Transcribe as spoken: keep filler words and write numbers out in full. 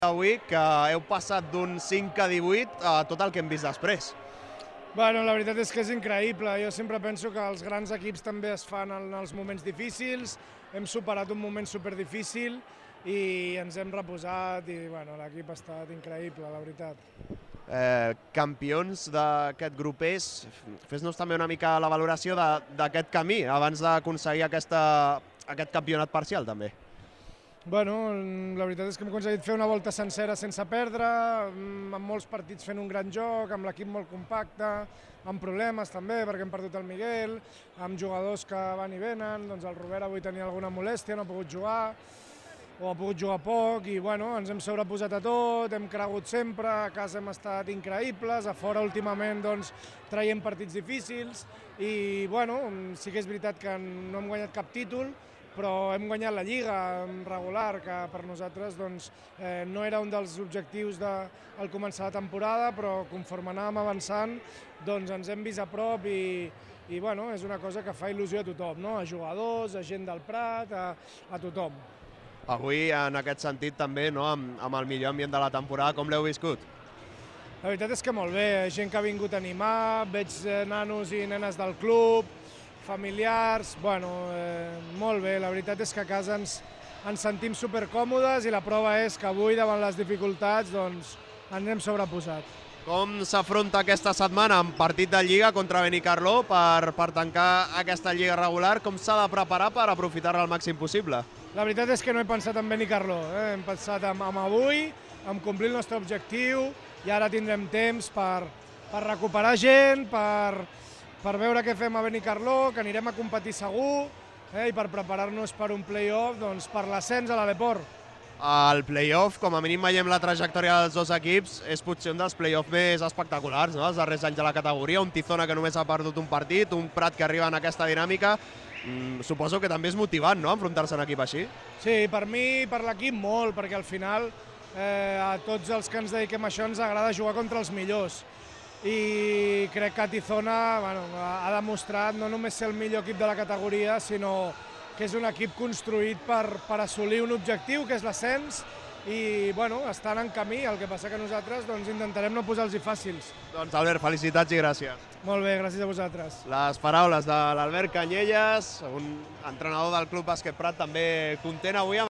Avui que heu passat d'un cinc a divuit a tot el que hem vist després. Bueno, la veritat és que és increïble. Jo sempre penso que els grans equips també es fan en els moments difícils. Hem superat un moment superdifícil i ens hem reposat i bueno, l'equip ha estat increïble, la veritat. Eh, campions d'aquest grupers, fes-nos també una mica la valoració d'aquest camí abans d'aconseguir aquesta, aquest campionat parcial també. Bueno, la veritat és que hem aconseguit fer una volta sencera sense perdre, amb molts partits fent un gran joc, amb l'equip molt compacte, amb problemes també, perquè hem perdut el Miguel, amb jugadors que van i venen, doncs el Robert avui tenia alguna molèstia, no ha pogut jugar, o ha pogut jugar poc, i bueno, ens hem sobreposat a tot, hem cregut sempre, a casa hem estat increïbles, a fora últimament doncs traiem partits difícils, i bueno, sí que és veritat que no hem guanyat cap títol, però hem guanyat la Lliga regular, que per nosaltres doncs, eh, no era un dels objectius de, al començar la temporada, però conforme anàvem avançant doncs ens hem vist a prop i, i bueno, és una cosa que fa il·lusió a tothom, no? A jugadors, a gent del Prat, a, a tothom. Avui, en aquest sentit, també, no? amb, amb el millor ambient de la temporada, com l'heu viscut? La veritat és que molt bé, gent que ha vingut a animar, veig nanos i nenes del club, familiars, bueno, eh, molt bé, la veritat és que a casa ens, ens sentim supercòmodes i la prova és que avui, davant les dificultats, doncs ens hem sobreposat. Com s'afronta aquesta setmana amb partit de Lliga contra Benicarló per, per tancar aquesta Lliga regular? Com s'ha de preparar per aprofitar-la al màxim possible? La veritat és que no he pensat en Benicarló, eh? Hem pensat en, en avui, en complir el nostre objectiu i ara tindrem temps per, per recuperar gent, per, per veure què fem a Benicarló, que anirem a competir segur, eh, i per preparar-nos per un play-off, doncs per l'ascens a l'Aleport. El play-off, com a mínim veiem la trajectòria dels dos equips, és potser un dels play-off més espectaculars, no? Els darrers anys de la categoria, un Tizona que només ha perdut un partit, un Prat que arriba en aquesta dinàmica. Mm, suposo que també és motivant, no?, enfrontar-se a un equip així. Sí, per mi, per l'equip, molt, perquè al final eh, a tots els que ens dediquem a això ens agrada jugar contra els millors. I crec que Tizona bueno, ha demostrat no només ser el millor equip de la categoria, sinó que és un equip construït per, per assolir un objectiu, que és l'ascens, i bueno, estan en camí, el que passa que nosaltres doncs, intentarem no posar-los-hi fàcils. Doncs Albert, felicitats i gràcies. Molt bé, gràcies a vosaltres. Les paraules de l'Albert Canyelles, un entrenador del Club Bàsquet Prat, també content avui amb